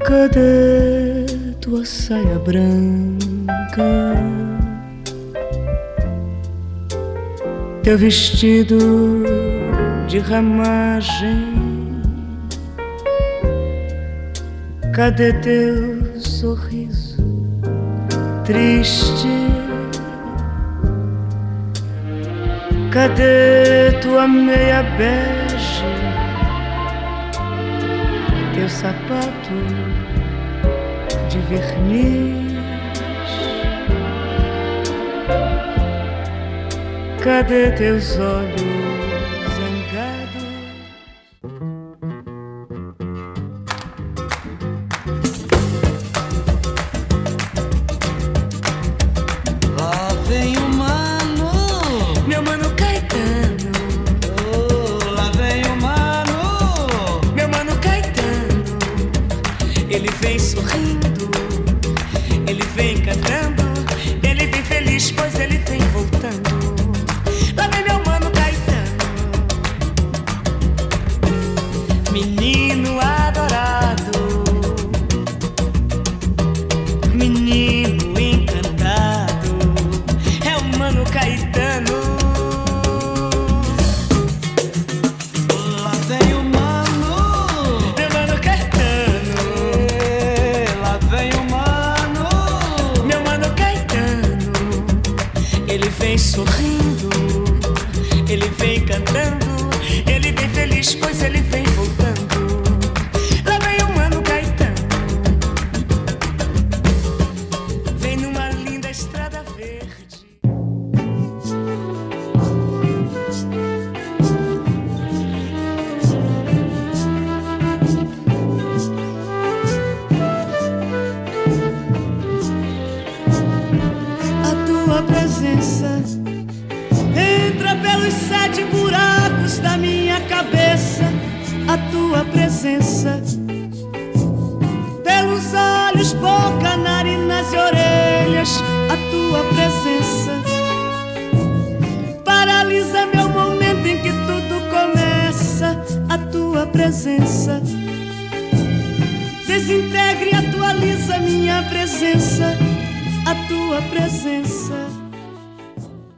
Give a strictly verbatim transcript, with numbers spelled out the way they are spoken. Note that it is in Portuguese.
Cadê tua saia branca? Teu vestido de ramagem? Cadê teu sorriso triste? Cadê tua meia bege? Teu sapato de verniz? Cadê teus olhos zangados? Lá vem o mano, meu mano Caetano. oh, lá vem o mano, Meu mano Caetano. Ele vem sorrindo, ele vem cantando, ele vem feliz, pois ele vem voltando. Lá vem meu mano Caetano, menino adorado, menino encantado, é o mano Caetano. lá vem o mano, Meu mano Caetano, eh, lá vem o mano, meu mano Caetano. Ele vem sorrindo, ele vem cantando, ele vem feliz, pois ele vem voltando. Lá vem o mano Caetano, vem numa linda estrada verde. A tua presença entra pelos sete buracos da minha cabeça. A tua presença pelos olhos, boca, narinas e orelhas. A tua presença paralisa meu momento em que tudo começa. A tua presença desintegra e atualiza minha presença. A tua presença